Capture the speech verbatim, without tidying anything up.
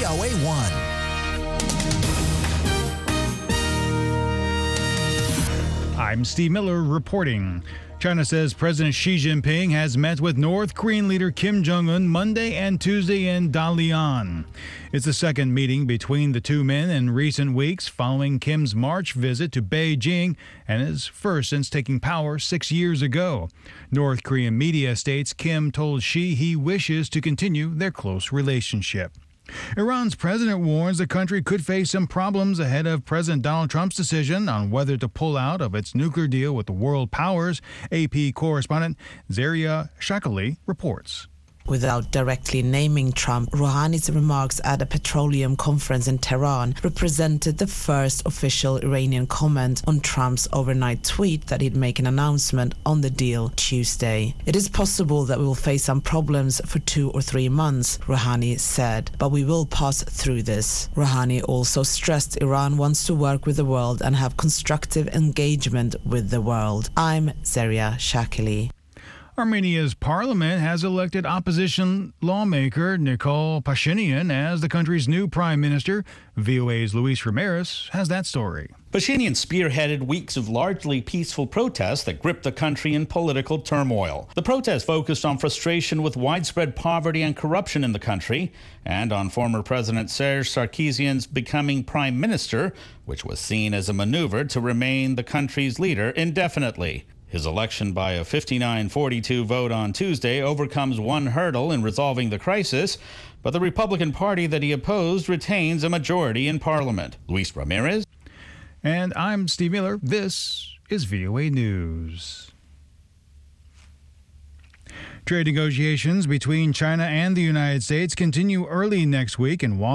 O A one. I'm Steve Miller reporting. China says President Xi Jinping has met with North Korean leader Kim Jong-un Monday and Tuesday in Dalian. It's the second meeting between the two men in recent weeks following Kim's March visit to Beijing and his first since taking power six years ago. North Korean media states Kim told Xi he wishes to continue their close relationship. Iran's president warns the country could face some problems ahead of President Donald Trump's decision on whether to pull out of its nuclear deal with the world powers. A P correspondent Zaria Shakali reports. Without directly naming Trump, Rouhani's remarks at a petroleum conference in Tehran represented the first official Iranian comment on Trump's overnight tweet that he'd make an announcement on the deal Tuesday. It is possible that we will face some problems for two or three months, Rouhani said, but we will pass through this. Rouhani also stressed Iran wants to work with the world and have constructive engagement with the world. I'm Zaria Shakali. Armenia's parliament has elected opposition lawmaker Nikol Pashinyan as the country's new prime minister. V O A's Luis Ramirez has that story. Pashinyan spearheaded weeks of largely peaceful protests that gripped the country in political turmoil. The protests focused on frustration with widespread poverty and corruption in the country, and on former President Serge Sarkisian's becoming prime minister, which was seen as a maneuver to remain the country's leader indefinitely. His election by a fifty-nine forty-two vote on Tuesday overcomes one hurdle in resolving the crisis, but the Republican Party that he opposed retains a majority in Parliament. Luis Ramirez. And I'm Steve Miller. This is V O A News. Trade negotiations between China and the United States continue early next week in Washington.